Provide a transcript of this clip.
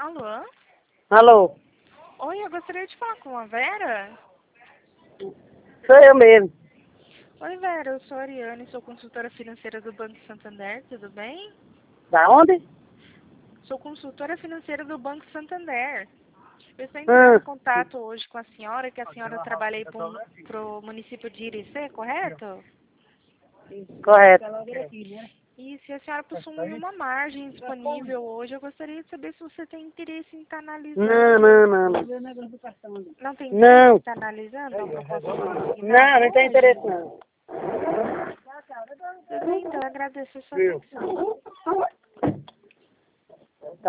Alô? Alô? Oi, eu gostaria de falar com a Vera. Sou eu mesmo. Oi, Vera, eu sou a Ariane, sou consultora financeira do Banco Santander, tudo bem? Da onde? Sou consultora financeira do Banco Santander. Eu estou entrando em contato hoje com a senhora, que a senhora trabalha aí para o município de Iricê, correto? Correto. E se a senhora possui uma margem disponível hoje, eu gostaria de saber se você tem interesse em estar analisando. Não. Não tem interesse em Não. estar analisando a proposta consignada Não tem hoje? interesse não. Tudo bem, então eu agradeço a sua atenção.